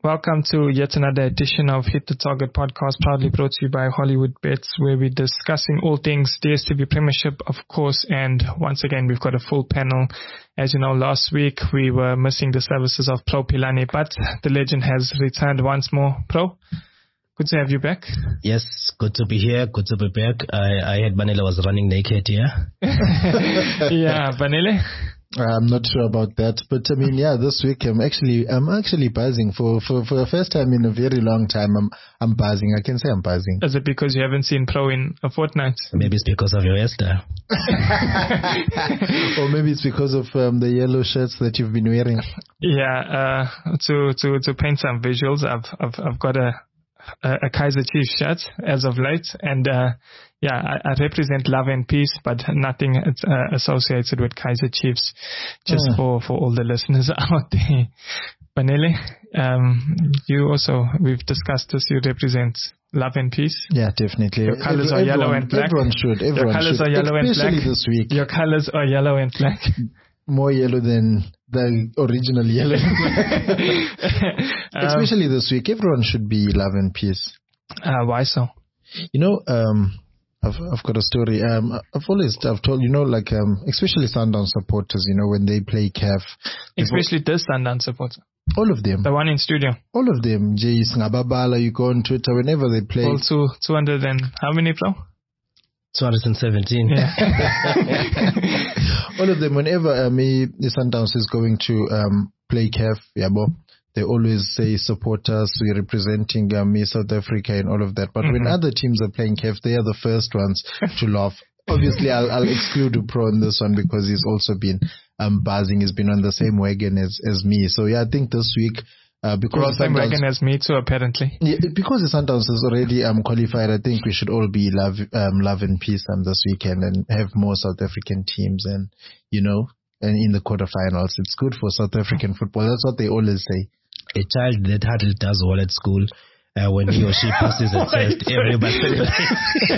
Welcome to yet another edition of Hit the Target podcast, proudly brought to you by Hollywood Bets, where we're discussing all things DStv Premiership, of course. And once again, we've got a full panel. As you know, last week we were missing the services of Pro Pilani, but the legend has returned once more. Pro, good to have you back. Yes, good to be here. Good to be back. I heard Banele was running naked here. Yeah, Banele. I'm not sure about that, but I mean, yeah, this week I'm actually buzzing for the first time in a very long time. I'm buzzing. I can say I'm buzzing. Is it because you haven't seen Pro in a fortnight? Maybe it's because of your hairstyle. Or maybe it's because of the yellow shirts that you've been wearing. Yeah. To paint some visuals, I've got a Kaizer Chiefs shirt as of late, and I represent love and peace, but nothing associated with Kaizer Chiefs, just for all the listeners out there. Banele, you also, we've discussed this, you represent love and peace. Yeah, definitely. Your colors are yellow and black. Everyone should. Your colors are yellow and black. Especially this week. Your colors are yellow and black. More yellow than the original yellow. Especially this week, everyone should be love and peace. Why so? You know, I've got a story. I've told, you know, like, especially Sundown supporters, you know, when they play CAF. Especially this Sundown supporter. All of them. The one in studio. All of them. Jay Ngababala, you go on Twitter, whenever they play. All 200 and how many, Pro? 217. Yeah. All of them, whenever the Sundowns is going to play CAF, they always say support us, we're representing South Africa and all of that. But when other teams are playing CAF, they are the first ones to laugh. Obviously, I'll exclude Pro on this one because he's also been buzzing. He's been on the same wagon as me. So yeah, I think this week, because same wagon as me too, apparently. Yeah, because the Sundowns is already qualified, I think we should all be love and peace this weekend and have more South African teams, and you know, and in the quarterfinals, it's good for South African football. That's what they always say. A child that hardly does well at school, when he or she passes a test, everybody celebrates.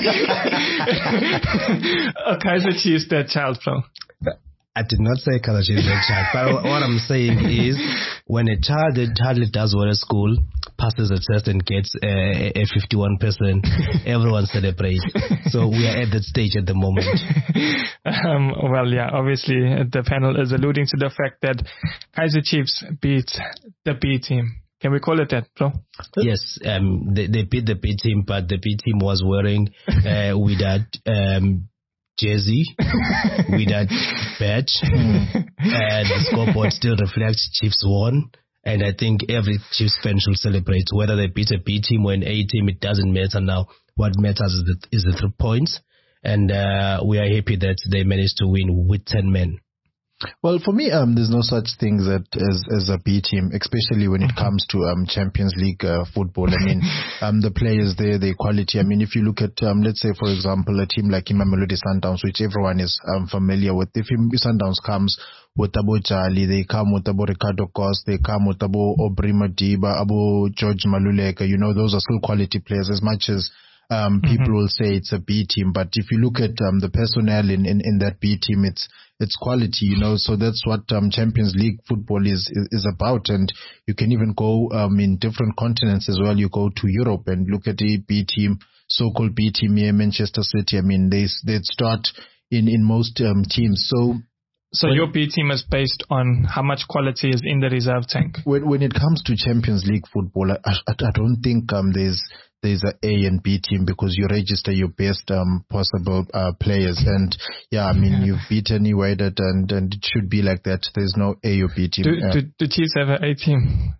Kaizer Chiefs, that child, Pro. I did not say Kaizer Chiefs that child, but what I'm saying is, when a child that hardly does well at school passes a test and gets a 51%, everyone celebrates. So we are at that stage at the moment. Well, yeah, obviously the panel is alluding to the fact that Kaizer Chiefs beat the B team. Can we call it that, Bro? Yes, they beat the B team, but the B team was wearing with that jersey, with that badge, and the scoreboard still reflects Chiefs won. And I think every Chiefs fan should celebrate, whether they beat a B team or an A team. It doesn't matter now. What matters is the 3 points, and we are happy that they managed to win with 10 men. Well, for me, there's no such thing as a B team, especially when it comes to Champions League football. I mean, the players there, their quality. I mean, if you look at, let's say, for example, a team like Mamelodi Sundowns, which everyone is familiar with. If Sundowns comes with Abo Jali, they come with Abo Ricardo Cost, they come with Abo Obri Madiba, Abo George Maluleka. You know, those are still quality players, as much as people will say it's a B team. But if you look at the personnel in that B team, it's quality, you know. So that's what Champions League football is about. And you can even go in different continents as well. You go to Europe and look at the B team, so-called B team here, Manchester City. I mean, they'd start in most teams. So your B team is based on how much quality is in the reserve tank. When it comes to Champions League football, I don't think there's a A and B team, because you register your best possible players. And yeah, I mean, you've beaten Wydad, and it should be like that. There's no A or B team. Do Chiefs have an A team?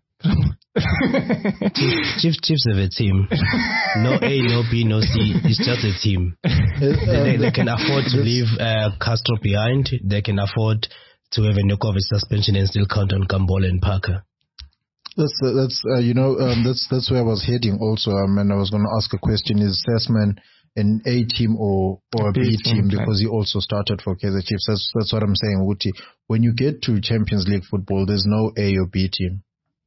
Chiefs have a team. No A, no B, no C. It's just a team. They can afford to leave Castro behind. They can afford to have a Nukovic suspension and still count on Gambola and Parker. That's where I was heading also. And I was going to ask a question: is Sessman an A team or a B team? Because he also started for Kaizer Chiefs. That's what I'm saying, Wuti. When you get to Champions League football, there's no A or B team.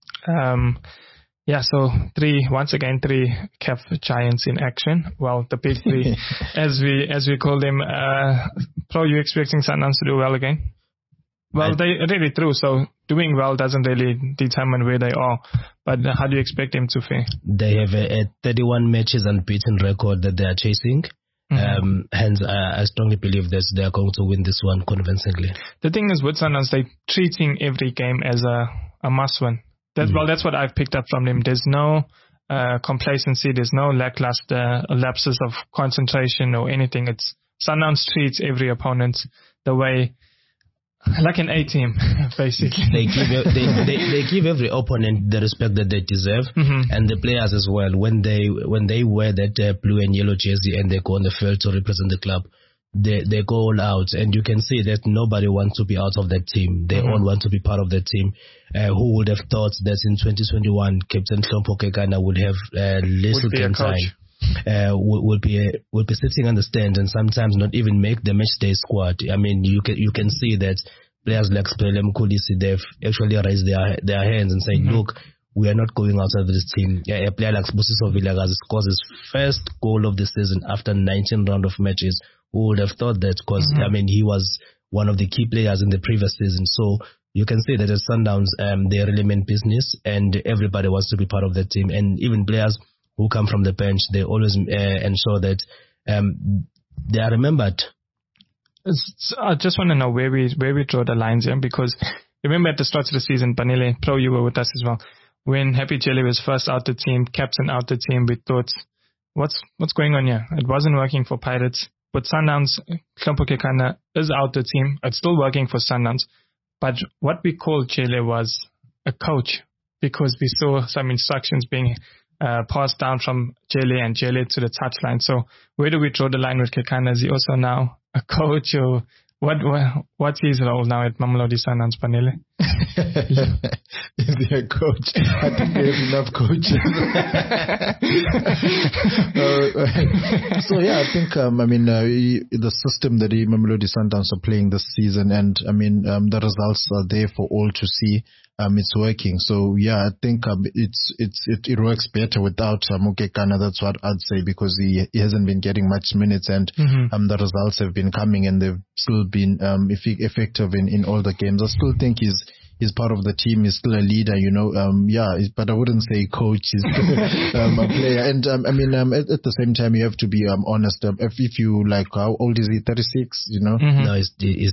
So three CAF giants in action. Well, the big three, as we call them. Pro, you expecting Sundowns to do well again? Well, they really threw, so doing well doesn't really determine where they are. But how do you expect them to fare? They have a 31 matches unbeaten record that they are chasing. Hence, I strongly believe that they are going to win this one convincingly. The thing is with Sundowns, they're treating every game as a must-win. Well, that's what I've picked up from them. There's no complacency. There's no lackluster lapses of concentration or anything. It's Sundowns treats every opponent the way, like an A team, basically. They give every opponent the respect that they deserve, and the players as well. When they wear that blue and yellow jersey and they go on the field to represent the club, they go all out, and you can see that nobody wants to be out of that team. They all want to be part of that team. Who would have thought that in 2021, Captain Hlompo Kekana would have little game time? Will be sitting on the stand and sometimes not even make the match day squad. I mean, you can see that players like Siphelele Mkholisile, they've actually raised their hands and saying, look, we are not going out of this team. A player like Sibusiso Vilakazi scores his first goal of the season after 19 round of matches. Who would have thought that? Because I mean, he was one of the key players in the previous season. So you can see that at Sundowns, they really mean business, and everybody wants to be part of that team. And even players who come from the bench, they always ensure that they are remembered. I just want to know where we draw the lines here, because remember at the start of the season, Panele, Pro, you were with us as well. When Happy Jelly was first out the team, captain out the team, we thought, what's going on here? It wasn't working for Pirates. But Sundowns, Hlompo Kekana is out the team. It's still working for Sundowns. But what we called Jelly was a coach, because we saw some instructions being passed down from Jelly and Jelly to the touchline. So where do we draw the line with Kekana? Is he also now a coach, or what's his role now at Mamelodi Sundowns, Panele? Is he a coach? I think they have enough coaches. So yeah, I think the system that the Mamelodi Sundowns are playing this season, and the results are there for all to see. It's working. So yeah, I think it works better without Kekana. That's what I'd say, because he hasn't been getting much minutes, and the results have been coming, and they've still been effective in all the games. I still think he's part of the team. He's still a leader, but I wouldn't say coach. He's a player. And at the same time, you have to be honest. If you like, how old is he? 36, No, he's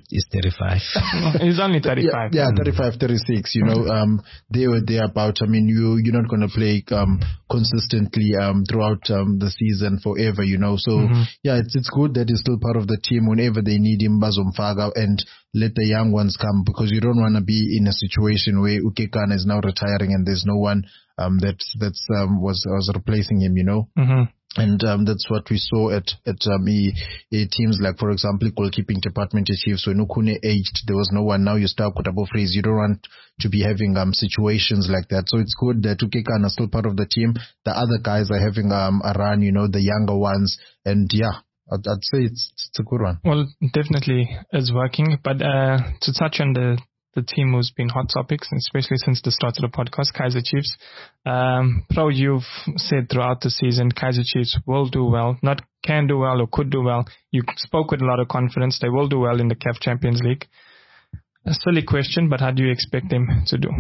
35. He's only 35. Yeah, 35, 36, they were there about. You're not going to play consistently throughout the season forever, So yeah, it's good that he's still part of the team. Whenever they need him, bazomfaka, and let the young ones come, because you don't want to be in a situation where Kekana is now retiring and there's no one was replacing him, And that's what we saw at teams like, for example, goalkeeping department Chiefs. When Ukune aged, there was no one. Now you start with double freeze. You don't want to be having situations like that. So it's good that Kekana is still part of the team. The other guys are having a run, the younger ones, and yeah. I'd say it's a good one. Well, definitely is working. But to touch on the team who's been hot topics, especially since the start of the podcast, Kaizer Chiefs. Pro, you've said throughout the season, Kaizer Chiefs will do well. Not can do well or could do well. You spoke with a lot of confidence. They will do well in the CAF Champions League. A silly question, but how do you expect them to do?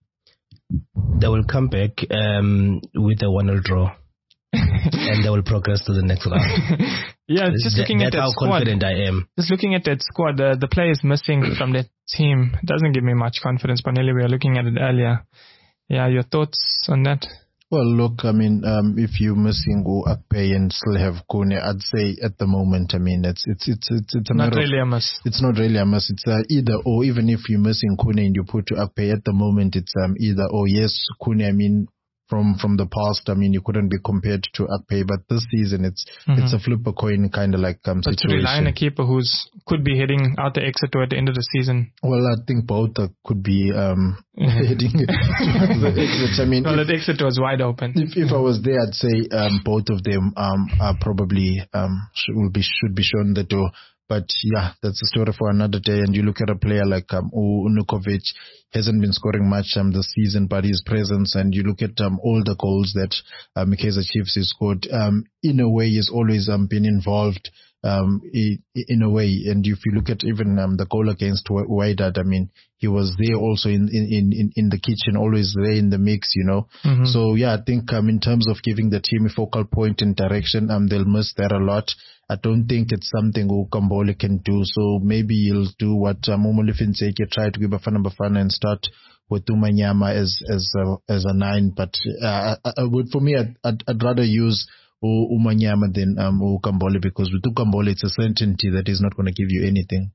They will come back with a 1-0 draw. And they will progress to the next round. Yeah, just looking at that how squad. Confident I am. Just looking at that squad, the players missing from that team doesn't give me much confidence. Panele, we were looking at it earlier. Yeah, your thoughts on that? Well, look, if you're missing Akpe and still have Kone, I'd say at the moment, it's a not really a miss. It's not really a miss. It's either or. Even if you're missing Kone and you put to Akpe, at the moment it's either or. Yes, Kone, from the past, you couldn't be compared to Akpe, but this season it's a flip a coin kind of like situation. But to rely on a keeper could be heading out the exit at the end of the season. Well, I think both could be heading to the exit. Well, the exit was wide open. If I was there, I'd say both of them are probably should be shown the door. But yeah, that's a story for another day. And you look at a player like Unukovic, hasn't been scoring much this season, but his presence, and you look at all the goals that Kaizer Chiefs has scored, in a way he's always been involved in a way. And if you look at even the goal against Wydad, I mean, he was there also in the kitchen, always there in the mix, you know. Mm-hmm. So yeah, I think in terms of giving the team a focal point and direction, they'll miss that a lot. I don't think it's something Ukambole can do. So maybe he'll do what Momole Finseke tried to give Bafana Bafana and start with Umanyama as a 9. But for me, I'd rather use Umanyama than Ukambole, because with Ukambole it's a certainty that he's not going to give you anything.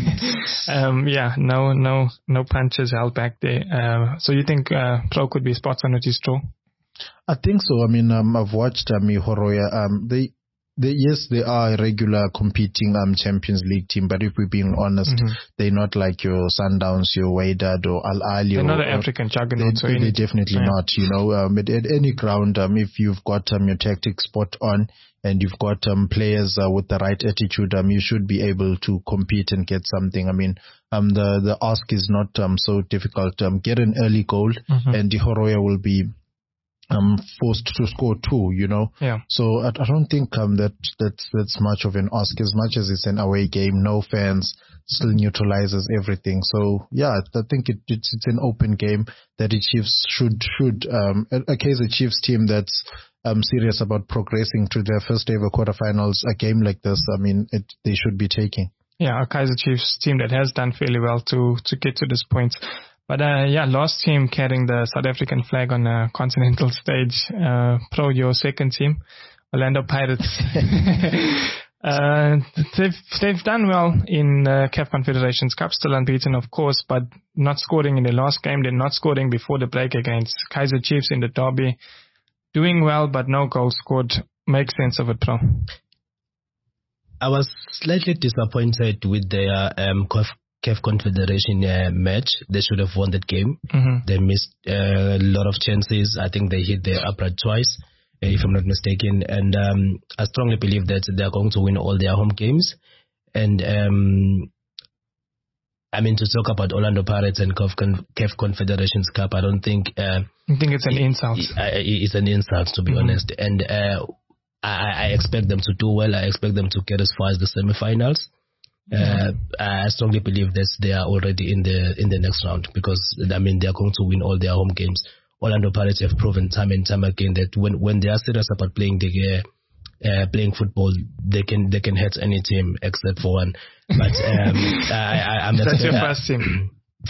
No punches held back there. So you think Pro could be spots on with his draw? I think so. I mean, I've watched Horoya. Yes, they are a regular competing Champions League team, but if we're being honest, they're not like your Sundowns, your Wydad or Al Ahly. They're not an African juggernaut. They're definitely not. You know, at any ground, if you've got your tactics spot on and you've got players with the right attitude, you should be able to compete and get something. I mean, the ask is not so difficult. Get an early goal, and the Horoya will be forced to score 2, you know. Yeah. So I don't think that's much of an ask. As much as it's an away game, no fans, still neutralizes everything. So yeah, I think it's an open game that the Chiefs should a Kaizer Chiefs team that's serious about progressing to their first ever quarterfinals. A game like this, I mean, they should be taking. Yeah, a Kaizer Chiefs team that has done fairly well to get to this point. But last team carrying the South African flag on a continental stage. Pro, your second team, Orlando Pirates. They've done well in CAF Confederations Cup, still unbeaten, of course, but not scoring in the last game. They're not scoring before the break against Kaizer Chiefs in the derby. Doing well, but no goals scored. Make sense of it, Pro. I was slightly disappointed with their CAF Confederation match. They should have won that game. They missed a lot of chances. I think they hit the upright twice, if I'm not mistaken. And I strongly believe that they are going to win all their home games. And I mean, to talk about Orlando Pirates and CAF Confederations Cup, I don't think... I think it's an insult. It's an insult, to be honest. And I expect them to do well. I expect them to get as far as the semifinals. I strongly believe that they are already in the next round, because I mean they are going to win all their home games. Orlando Pirates have proven time and time again that when they are serious about playing playing football, they can hit any team except for one. But that's your first team.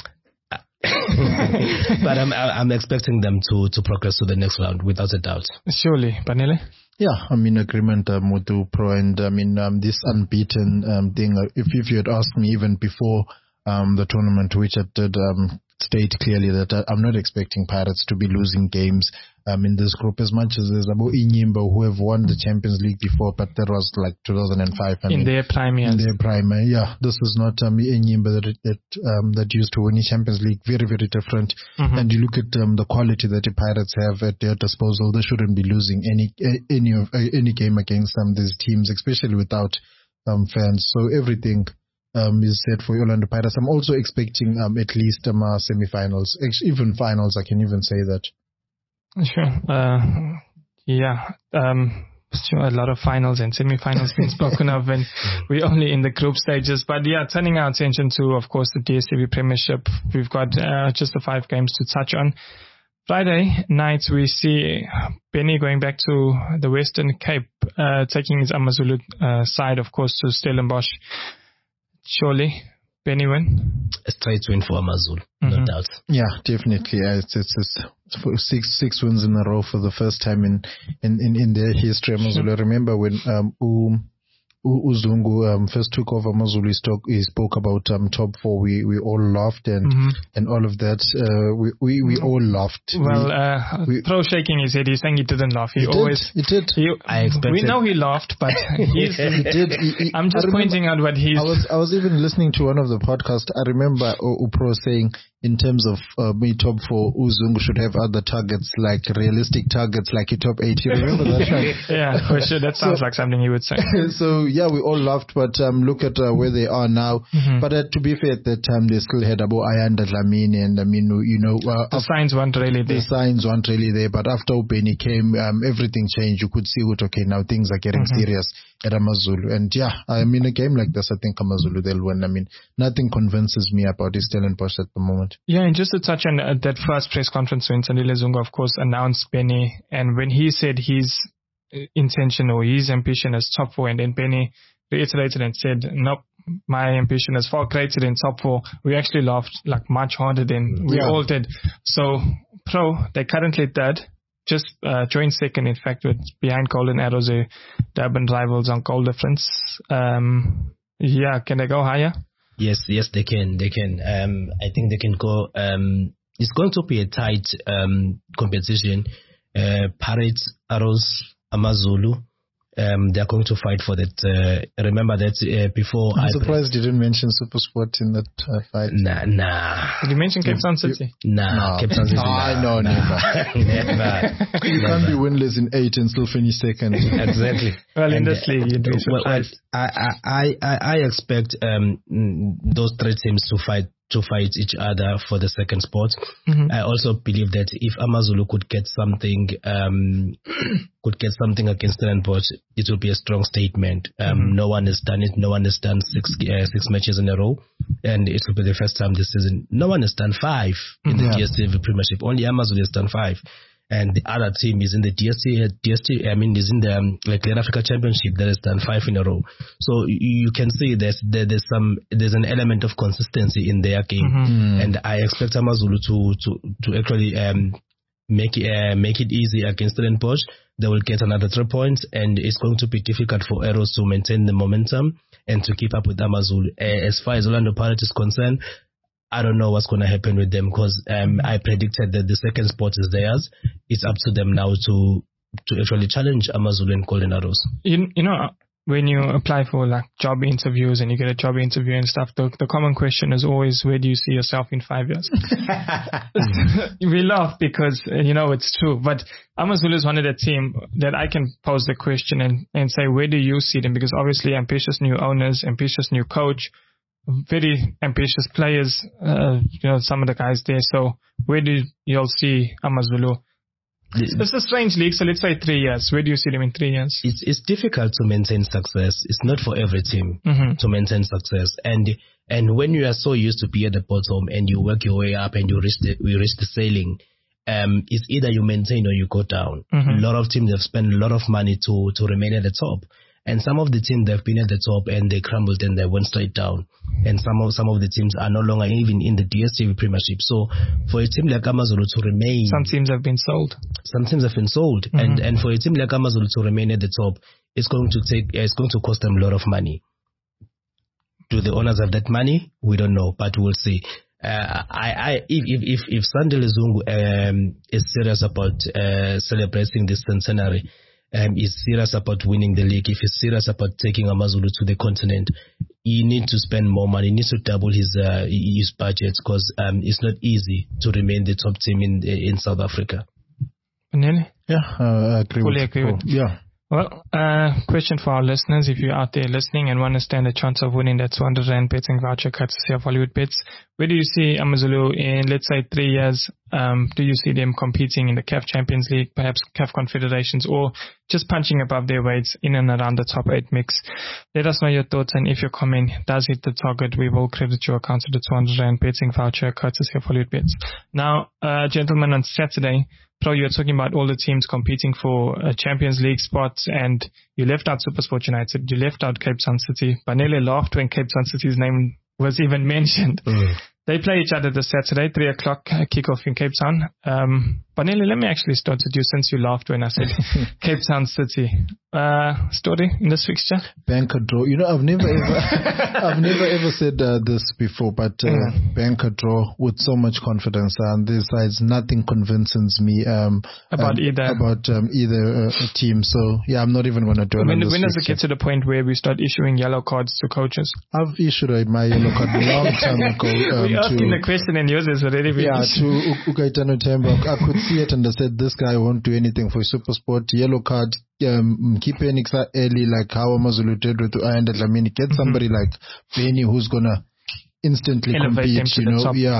But I'm expecting them to progress to the next round without a doubt. Surely, Panele. Yeah, I'm in agreement with Pro, and I mean this unbeaten thing. If you had asked me even before the tournament, which I did state clearly that I'm not expecting Pirates to be losing games in this group, as much as there's Abu Inyimba who have won the Champions League before, but that was like 2005. In their prime, yes. In their prime, yeah. This is not Inyimba that used to win the Champions League. Very, very different. And you look at the quality that the Pirates have at their disposal, they shouldn't be losing any game against these teams, especially without fans. So everything is set for Orlando Pirates. I'm also expecting at least semi-finals, even finals. I can even say that. Sure. Sure, a lot of finals and semi-finals being spoken of, and we're only in the group stages. But yeah, turning our attention to, of course, the DStv Premiership. We've got just the 5 games to touch on. Friday night, we see Benny going back to the Western Cape, taking his AmaZulu side, of course, to Stellenbosch. Surely, Benny win? A straight win for AmaZulu, no doubt. Yeah, definitely. It's 6 wins in a row for the first time in their history. AmaZulu. I remember when Uzungu first took over AmaZulu, he spoke about top 4. We all laughed and all of that. We all laughed. Well, Pro shaking his head. He's saying he didn't laugh. He did. I expected. We know he laughed, but he did. I'm just pointing out what he's. I was even listening to one of the podcasts. I remember Pro saying, in terms of me top 4, Uzungu should have other targets, like realistic targets, like a top 8. You remember that? Right? Yeah, for sure. That sounds like something he would say. So yeah, we all laughed, but look at where they are now. But to be fair, at that time they still had about Ayanda Dlamini, and I mean, the signs weren't really there. The signs weren't really there, but after Benny came, everything changed. You could see okay, now things are getting serious. at AmaZulu. And yeah, I mean, a game like this, I think AmaZulu, they'll win. I mean, nothing convinces me about Stellenbosch at the moment. Yeah, and just to touch on that first press conference when Sandile Zungu, of course, announced Benny, and when he said his intention or his ambition is top 4, and then Benny reiterated and said, nope, my ambition is far greater than top 4. We actually laughed like much harder than we all did. So, Pro, they're currently third, just joined second, in fact, with behind Golden Arrows, the Durban rivals on goal difference. Yeah, can they go higher? Yes, they can. I think they can go. It's going to be a tight competition. Pirates, Arrows, AmaZulu. They're going to fight for that. Remember that before. I'm surprised you didn't mention SuperSport in that fight. Nah. Did you mention Cape Town City? No. Cape Town City. No, never. You can't be winless in 8 and still finish second. Exactly. Well, in this league, you'd be surprised. I expect those 3 teams to fight each other for the second spot. Mm-hmm. I also believe that if AmaZulu could get something against Stellenbosch, it will be a strong statement. No one has done it. No one has done 6 matches in a row, and it will be the first time this season. No one has done 5 in the DStv Premiership. Only AmaZulu has done 5. And the other team is in the is in the Clear Africa Championship that has done 5 in a row. So you can see there's an element of consistency in their game, and I expect AmaZulu to actually make it easy against Stellenbosch. They will get another 3 points, and it's going to be difficult for Arrows to maintain the momentum and to keep up with AmaZulu. As far as Orlando Pirates is concerned, I don't know what's going to happen with them, because I predicted that the second spot is theirs. It's up to them now to actually challenge AmaZulu and Golden Arrows. You know, when you apply for like job interviews and you get a job interview and stuff, the common question is always, where do you see yourself in 5 years? We laugh because, it's true. But AmaZulu is one of the team that I can pose the question and say, where do you see them? Because obviously ambitious new owners, ambitious new coach, very ambitious players, some of the guys there. So where do you all see AmaZulu? It's a strange league, so let's say 3 years. Where do you see them in 3 years? It's difficult to maintain success. It's not for every team to maintain success. And when you are so used to be at the bottom and you work your way up and you reach the ceiling, it's either you maintain or you go down. A lot of teams have spent a lot of money to remain at the top. And some of the teams, they've been at the top and they crumbled and they went straight down. And some of the teams are no longer even in the DStv Premiership. So for a team like AmaZulu to remain... Some teams have been sold. And for a team like AmaZulu to remain at the top, it's going to cost them a lot of money. Do the owners have that money? We don't know, but we'll see. If Sandile Zungu is serious about celebrating this centenary, is serious about winning the league, if he's serious about taking AmaZulu to the continent, he needs to spend more money. He needs to double his budget, because it's not easy to remain the top team in South Africa. Nelly? Yeah, I agree. Fully agree with. Yeah. Well, question for our listeners: if you're out there listening and want to stand a chance of winning that 200 Rand betting voucher courtesy of Hollywood Bets, where do you see AmaZulu in, let's say, 3 years? Do you see them competing in the CAF Champions League, perhaps CAF Confederations, or just punching above their weights in and around the top 8 mix? Let us know your thoughts, and if your comment does hit the target, we will credit your account to the 200 Rand betting voucher courtesy of Hollywood Bets. Now, gentlemen, on Saturday, Pro, you're talking about all the teams competing for a Champions League spot, and you left out SuperSport United, you left out Cape Town City. Banele laughed when Cape Town City's name was even mentioned. They play each other this Saturday, 3 o'clock kickoff in Cape Town. Banele, let me actually start with you, since you laughed when I said Cape Town City. Story in this fixture? Banker draw. I've never ever said this before, but banker draw with so much confidence. This side's nothing convinces me about either team. So yeah, I'm not even going to do it. When does it get to the point where we start issuing yellow cards to coaches? I've issued my yellow card a long time ago. We're asking the question and yours is already been issued. To Ukaitano Temba. I could see it and I said, this guy won't do anything for SuperSport. Yellow card. Keep Phoenix early, like how AmaZulu did with Ayanda Dlamini. Get somebody like Benny who's gonna instantly elevate compete. Yeah.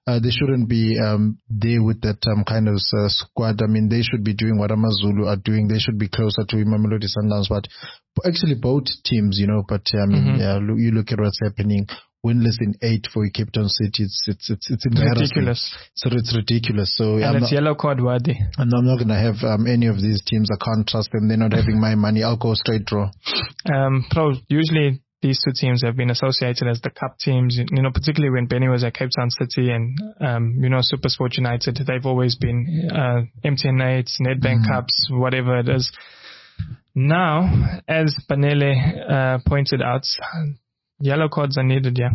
they shouldn't be there with that kind of squad. I mean, they should be doing what AmaZulu are doing. They should be closer to Mamelodi Sundowns. But actually, both teams, you know. But I mean, you look at what's happening. Winless in 8 for Cape Town City. It's ridiculous. So it's ridiculous. So and it's yellow card worthy. And I'm not gonna have any of these teams. I can't trust them. They're not having my money. I'll go straight draw. Usually these two teams have been associated as the cup teams. You know, particularly when Benny was at Cape Town City and SuperSport United. They've always been MTN 8s, Nedbank Cups, whatever it is. Now, as Panele pointed out, yellow cards are needed, yeah.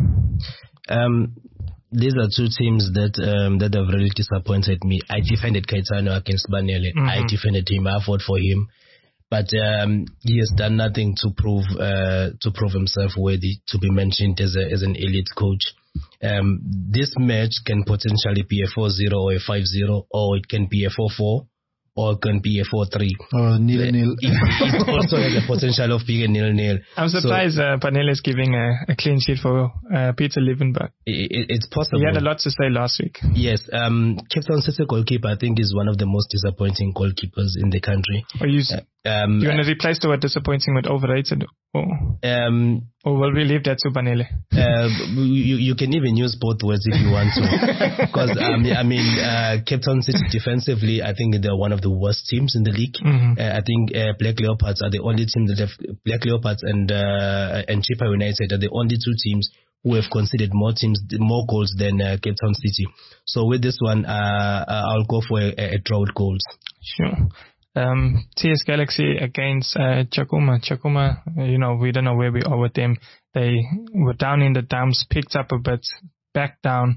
These are two teams that have really disappointed me. I defended Caetano against Banele. I defended him. I fought for him, but he has done nothing to prove himself worthy to be mentioned as an elite coach. This match can potentially be a 4-0 or a 5-0, or it can be a 4-4. Or it can be a 4-3. Or 0-0. It also has the potential of being a 0-0. I'm surprised Panele is giving a clean sheet for Peter Liebenberg. It's possible. He had a lot to say last week. Yes. Cape Town City goalkeeper, I think, is one of the most disappointing goalkeepers in the country. You want to replace the word disappointing with overrated? Or will we leave that to Panele? You can even use both words if you want to. Because, Cape Town City defensively, I think they're one of the worst teams in the league. I think Black Leopards are the only team that have... Black Leopards and Chippa United are the only two teams who have conceded more goals than Cape Town City. So with this one, I'll go for a draw with goals. Sure. TS Galaxy against Chakuma. Chakuma, we don't know where we are with them. They were down in the dumps, picked up a bit, back down.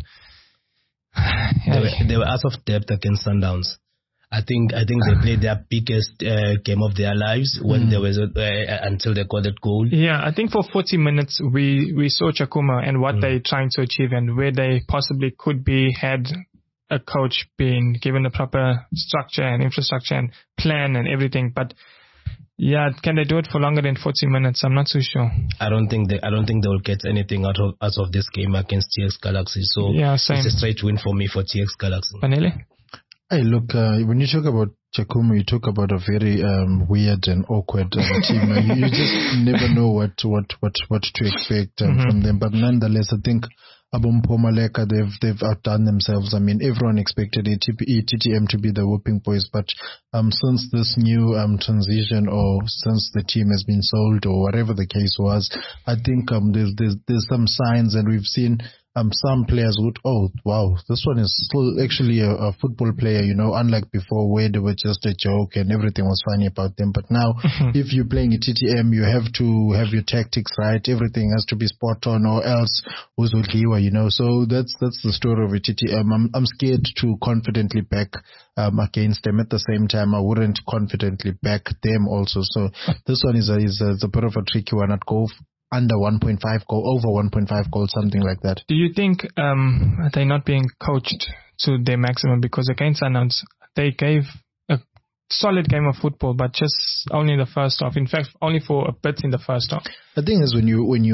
They were out of depth against Sundowns. I think they played their biggest game of their lives when there was until they got that goal. Yeah, I think for 40 minutes we saw Chakuma and what they're trying to achieve and where they possibly could be had a coach being given the proper structure and infrastructure and plan and everything. But yeah, can they do it for longer than 40 minutes? I'm not so sure. I don't think they will get anything out of this game against TX Galaxy. So yeah, same. It's a straight win for me for TX Galaxy. Panele? Hey, look, when you talk about Chakuma, you talk about a very weird and awkward team. You just never know what to expect from them. But nonetheless, I think Abompo Maleka, they've outdone themselves. I mean, everyone expected TTM to be the whooping boys, but since this new transition, or since the team has been sold, or whatever the case was, I think there's some signs, and we've seen some players would, oh wow, this one is still actually a football player, unlike before where they were just a joke and everything was funny about them. But now, if you're playing a TTM, you have to have your tactics right. Everything has to be spot on, or else uzodliwa, So that's the story of a TTM. I'm scared to confidently back against them. At the same time, I wouldn't confidently back them also. So this one is a bit of a tricky one. I'd go under 1.5 goal, over 1.5 goals, something like that. Do you think they're not being coached to their maximum? Because against Sundowns, they gave a solid game of football, but just only the first half. In fact, only for a bit in the first half. The thing is,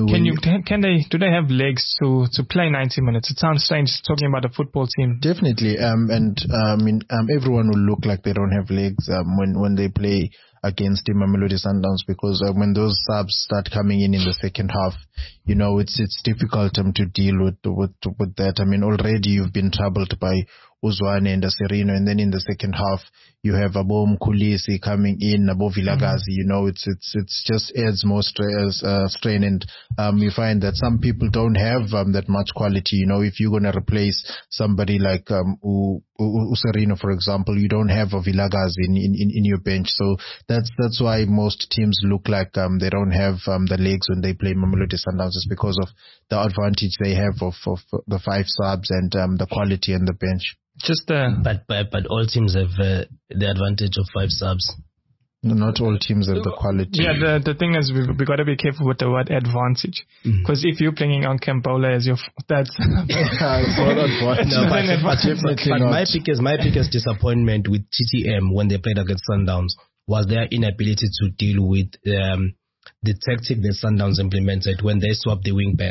do they have legs to play 90 minutes? It sounds strange talking about a football team. Definitely, everyone will look like they don't have legs when they play against the Mamelodi Sundowns, because when those subs start coming in the second half, it's difficult to deal with that. I mean, already you've been troubled by Uzwane and Serino, and then in the second half you have Abo Mkhulisi coming in, Abo Vilakazi. It's just adds more strain, and you find that some people don't have that much quality. If you're gonna replace somebody like Serino, for example, you don't have a Vilakazi in your bench. So that's why most teams look like they don't have the legs when they play Mamelodi Sundowns. It's because of the advantage they have of the 5 subs and the quality and the bench. But all teams have the advantage of 5 subs. Not all teams have the quality. Yeah, the thing is, we got to be careful with the word advantage, because if you're bringing on Cambola as your, that's it's not advantage. No, but my biggest disappointment with TTM when they played against Sundowns was their inability to deal with the tactic that Sundowns implemented when they swapped the wing backs.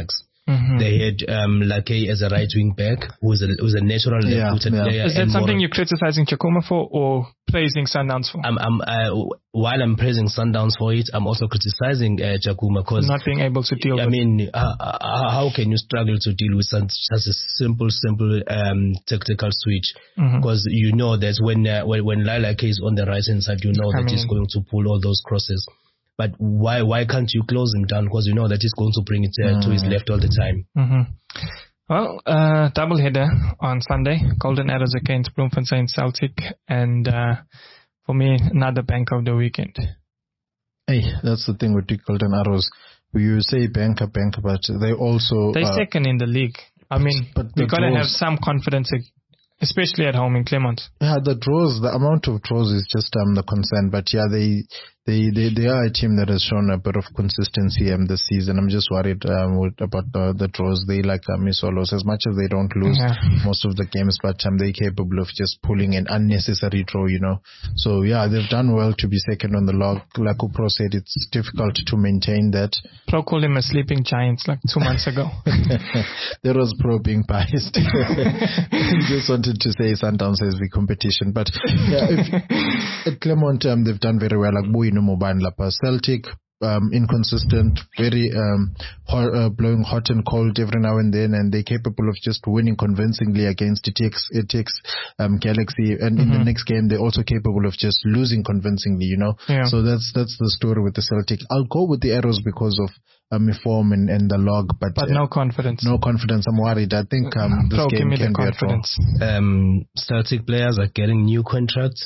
They had Lake as a right wing back, who's a natural left-footed player. Is that something you're criticizing Chakuma for or praising Sundowns for? While I'm praising Sundowns for it, I'm also criticizing Chakuma because not being able to deal with. I mean, how can you struggle to deal with such a simple tactical switch? Because you know that when Lake is on the right hand side, you know that he's going to pull all those crosses. But why can't you close him down? Because you know that he's going to bring it to his left all the time. Well, double header on Sunday. Golden Arrows against Bloemfontein Celtic. And for me, another banker of the weekend. Hey, that's the thing with the Golden Arrows. You say banker, but they also... They're second in the league. I mean, we got to have some confidence, especially at home in Clermont. Yeah, the amount of draws is just the concern. But yeah, they are a team that has shown a bit of consistency this season. I'm just worried about the draws. They like Swallows, as much as they don't lose most of the games, but they're capable of just pulling an unnecessary draw, you know. So yeah, they've done well to be second on the log. Like Pro said, it's difficult to maintain that. Pro called him a sleeping giant like 2 months ago. That was Pro being biased. Just wanted to say Sundowns has the competition, but yeah, at Clermont they've done very well. Like Celtic, inconsistent, very blowing hot and cold every now and then, and they're capable of just winning convincingly against ETX Galaxy, and in the next game they're also capable of just losing convincingly, you know. So that's the story with the Celtic. I'll go with the Arrows because of form and the log, but no confidence. No confidence. I'm worried. I think this game can be a draw. Celtic players are getting new contracts.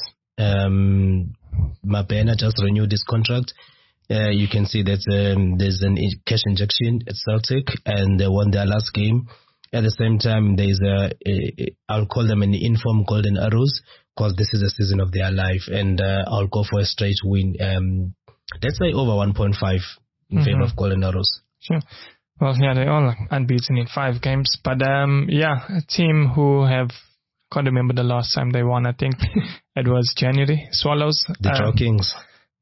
Mabena just renewed his contract. You can see that there's an cash injection at Celtic, and they won their last game. At the same time, there's I'll call them an informed Golden Arrows, because this is the season of their life, and I'll go for a straight win. Let's say over 1.5 in favor of Golden Arrows. Sure. Well, yeah, they're all unbeaten in 5 games, but a team who have... Can't remember the last time they won. I think it was January. Swallows. The Draw Kings.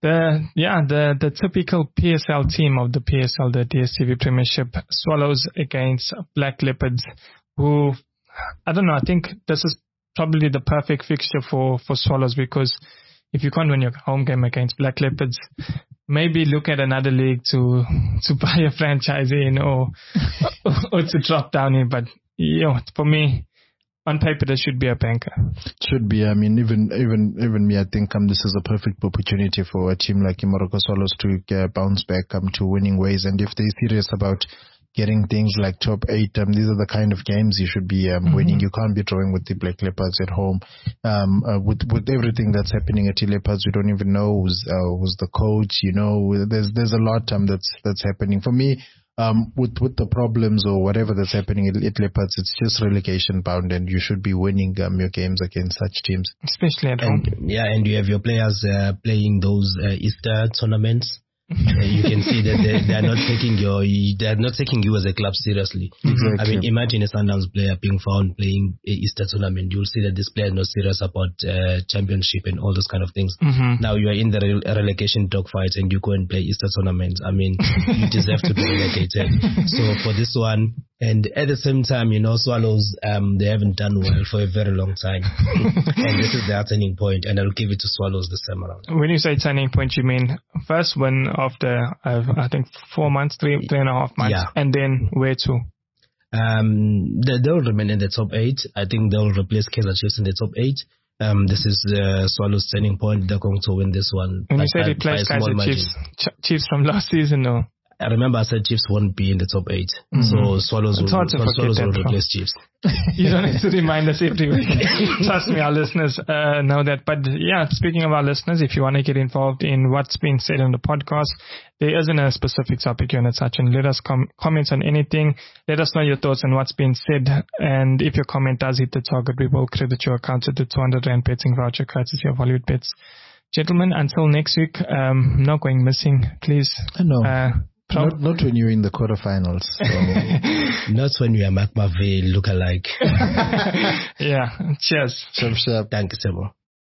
The typical PSL team of the PSL, the DStv Premiership. Swallows against Black Leopards, who, I don't know, I think this is probably the perfect fixture for Swallows, because if you can't win your home game against Black Leopards, maybe look at another league to buy a franchise in or to drop down in. But for me, on paper, there should be a banker. Should be. I mean, even me, I think this is a perfect opportunity for a team like Morocco Swallows to bounce back to winning ways. And if they're serious about getting things like top 8, these are the kind of games you should be winning. You can't be drawing with the Black Leopards at home. With everything that's happening at the Leopards, we don't even know who's the coach. You know, there's a lot that's happening. For me, with the problems or whatever that's happening at Leopards, it's just relegation bound, and you should be winning your games against such teams, especially at home. Yeah, and you have your players playing those Easter tournaments. You can see that they're not taking you as a club seriously. Exactly. I mean, imagine a Sundowns player being found playing a Easter tournament. You'll see that this player is not serious about championship and all those kind of things. Now you are in the relegation dogfights and you go and play Easter tournaments. I mean, you deserve to be relegated. So for this one, and at the same time, Swallows, they haven't done well for a very long time. And this is their turning point, and I'll give it to Swallows this time around. When you say turning point, you mean first win after, I think, 4 months, 3.5 months, and then where to? They'll remain in the top 8. I think they'll replace Kaizer Chiefs in the top 8. This is Swallows' turning point. They're going to win this one. When you say replace Kaizer Chiefs from last season, or? I remember I said Chiefs won't be in the top 8. So Swallows will replace Chiefs. You don't have to remind us every week. Trust me, our listeners know that. But yeah, speaking of our listeners, if you want to get involved in what's been said on the podcast, there isn't a specific topic you want to touch on. Let us comment on anything. Let us know your thoughts on what's been said. And if your comment does hit the target, we will credit your account to the 200 Rand betting voucher courtesy of Hollywood Bets. Gentlemen, until next week, not going missing, please. I know. Not when you're in the quarterfinals. So. Not when you are McMavey look-alike. Yeah. Cheers. Sharp. Thank you, Sebo.